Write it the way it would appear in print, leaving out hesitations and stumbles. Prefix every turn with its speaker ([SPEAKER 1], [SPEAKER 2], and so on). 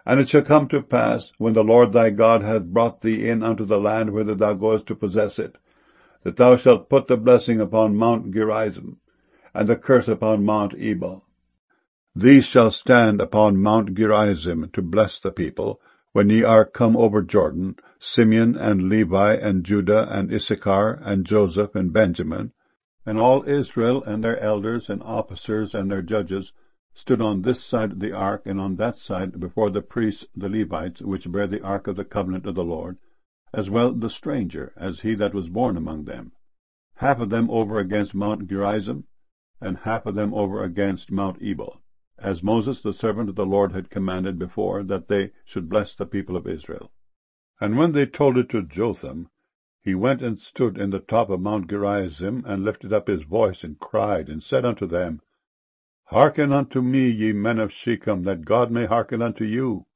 [SPEAKER 1] And it shall come to pass, when the Lord thy God hath brought thee in unto the land whither thou goest to possess it, that thou shalt put the blessing upon Mount Gerizim, and the curse upon Mount Ebal. These shall stand upon Mount Gerizim to bless the people, when ye are come over Jordan, Simeon and Levi and Judah and Issachar and Joseph and Benjamin, and all Israel and their elders and officers and their judges stood on this side of the ark and on that side before the priests the Levites, which bear the ark of the covenant of the Lord, as well the stranger as he that was born among them, half of them over against Mount Gerizim, and half of them over against Mount Ebal, as Moses the servant of the Lord had commanded before, that they should bless the people of Israel. And when they told it to Jotham, he went and stood in the top of Mount Gerizim, and lifted up his voice, and cried, and said unto them, Hearken unto me, ye men of Shechem, that God may hearken unto you.